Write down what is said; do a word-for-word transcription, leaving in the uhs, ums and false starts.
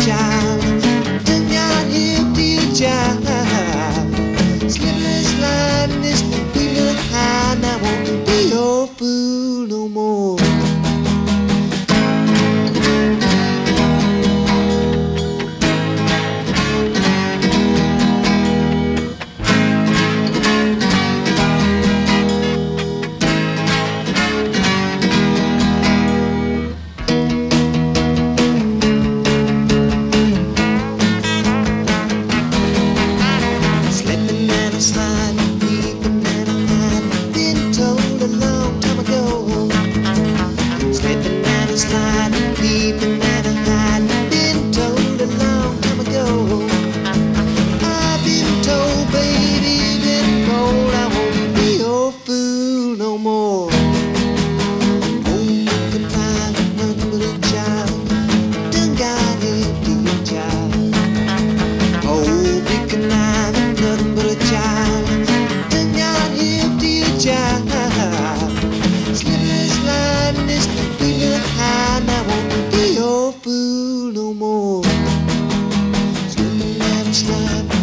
child. Done got hip to your child. Slipping, sliding, this we look high. And I won't be your fool no more. Sliding, creeping and hiding, been told a long time ago. Slipping and sliding, creeping and hiding, been told a long time ago. I've been told, baby, been told I won't be your fool no more. Oh, you can find nothing but a child, done got it to your child. Oh, you can find nothing but a child. Slipping, sliding, this we look high, and I won't be your fool no more. Slipping and sliding.